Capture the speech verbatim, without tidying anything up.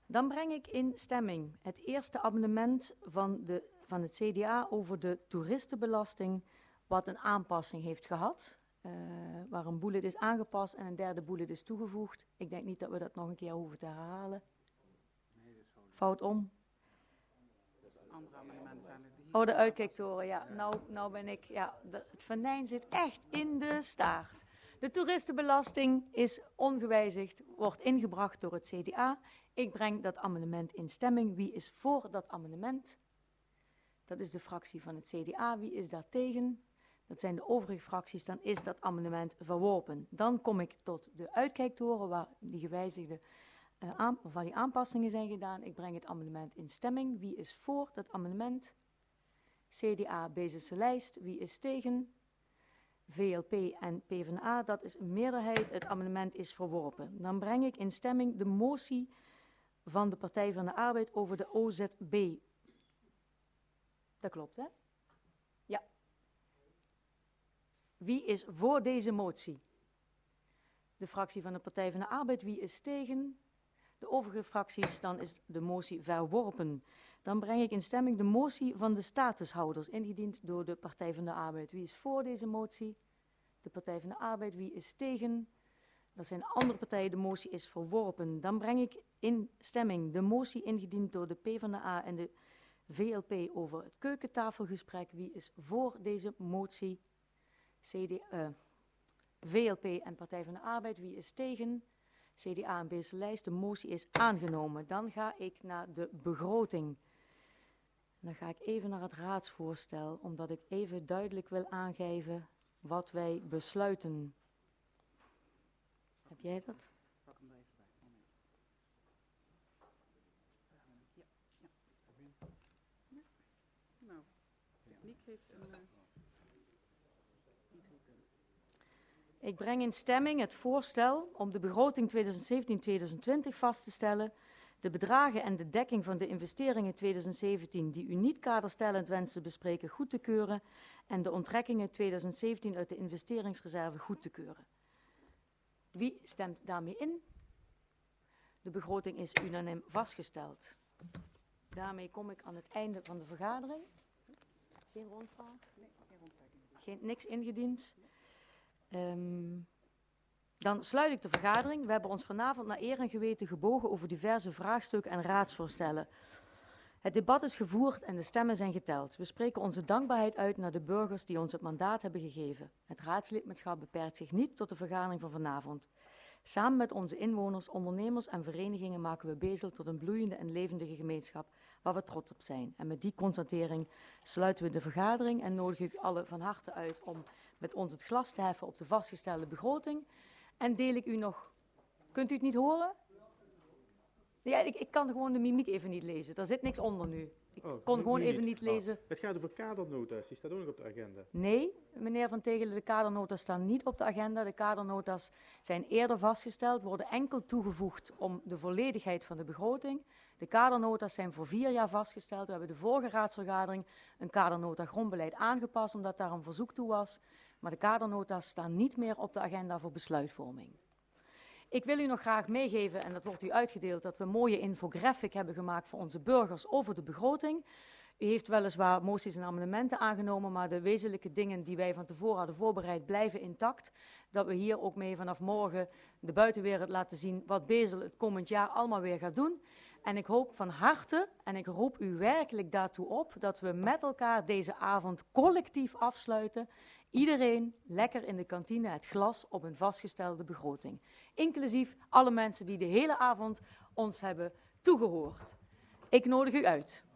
Dan breng ik in stemming het eerste amendement van, de, van het C D A over de toeristenbelasting, wat een aanpassing heeft gehad. Uh, waar een bullet is aangepast en een derde bullet is toegevoegd. Ik denk niet dat we dat nog een keer hoeven te herhalen. Fout om. Andere amendementen zijn er. Oh, de uitkijktoren, ja. Nou, nou ben ik, ja, de, het venijn zit echt in de staart. De toeristenbelasting is ongewijzigd, wordt ingebracht door het C D A. Ik breng dat amendement in stemming. Wie is voor dat amendement? Dat is de fractie van het C D A. Wie is daar tegen? Dat zijn de overige fracties. Dan is dat amendement verworpen. Dan kom ik tot de uitkijktoren waar die gewijzigde uh, aan, waar die aanpassingen zijn gedaan. Ik breng het amendement in stemming. Wie is voor dat amendement? C D A, Bezelse lijst. Wie is tegen? V L P en PvdA. Dat is een meerderheid. Het amendement is verworpen. Dan breng ik in stemming de motie van de Partij van de Arbeid over de O Z B. Dat klopt, hè? Ja. Wie is voor deze motie? De fractie van de Partij van de Arbeid. Wie is tegen? De overige fracties, dan is de motie verworpen. Dan breng ik in stemming de motie van de statushouders, ingediend door de Partij van de Arbeid. Wie is voor deze motie? De Partij van de Arbeid. Wie is tegen? Dat zijn andere partijen. De motie is verworpen. Dan breng ik in stemming de motie ingediend door de PvdA en de V L P over het keukentafelgesprek. Wie is voor deze motie? C D, uh, V L P en Partij van de Arbeid. Wie is tegen? C D A en Bezelse lijst. De motie is aangenomen. Dan ga ik naar de begroting. Dan ga ik even naar het raadsvoorstel, omdat ik even duidelijk wil aangeven wat wij besluiten. Heb jij dat? Pak hem er even bij. Moment. Ja, ja. Nou, techniek heeft een... Uh, die drie punten. Ik breng in stemming het voorstel om de begroting tweeduizend zeventien tweeduizend twintig vast te stellen, de bedragen en de dekking van de investeringen tweeduizend zeventien die u niet kaderstellend wenst te bespreken goed te keuren en de onttrekkingen tweeduizend zeventien uit de investeringsreserve goed te keuren. Wie stemt daarmee in? De begroting is unaniem vastgesteld. Daarmee kom ik aan het einde van de vergadering. Geen rondvraag? Nee, geen rondtrekking. Geen, niks ingediend. Um, dan sluit ik de vergadering. We hebben ons vanavond naar eer en geweten gebogen over diverse vraagstukken en raadsvoorstellen. Het debat is gevoerd en de stemmen zijn geteld. We spreken onze dankbaarheid uit naar de burgers die ons het mandaat hebben gegeven. Het raadslidmaatschap beperkt zich niet tot de vergadering van vanavond. Samen met onze inwoners, ondernemers en verenigingen maken we Bezel tot een bloeiende en levendige gemeenschap waar we trots op zijn. En met die constatering sluiten we de vergadering en nodig ik u allen van harte uit om met ons het glas te heffen op de vastgestelde begroting. En deel ik u nog... Kunt u het niet horen? Ja, ik, ik kan gewoon de mimiek even niet lezen. Er zit niks onder nu. Ik oh, kon gewoon niet. even niet lezen. Oh, het gaat over kadernota's, die staat ook nog op de agenda. Nee, meneer Van Tegelen, de kadernota's staan niet op de agenda. De kadernota's zijn eerder vastgesteld, worden enkel toegevoegd om de volledigheid van de begroting. De kadernota's zijn voor vier jaar vastgesteld. We hebben de vorige raadsvergadering een kadernota grondbeleid aangepast, omdat daar een verzoek toe was. Maar de kadernota's staan niet meer op de agenda voor besluitvorming. Ik wil u nog graag meegeven, en dat wordt u uitgedeeld, dat we een mooie infographic hebben gemaakt voor onze burgers over de begroting. U heeft weliswaar moties en amendementen aangenomen, maar de wezenlijke dingen die wij van tevoren hadden voorbereid blijven intact. Dat we hier ook mee vanaf morgen de buitenwereld laten zien wat Bezel het komend jaar allemaal weer gaat doen. En ik hoop van harte, en ik roep u werkelijk daartoe op, dat we met elkaar deze avond collectief afsluiten. Iedereen lekker in de kantine het glas op een vastgestelde begroting. Inclusief alle mensen die de hele avond ons hebben toegehoord. Ik nodig u uit.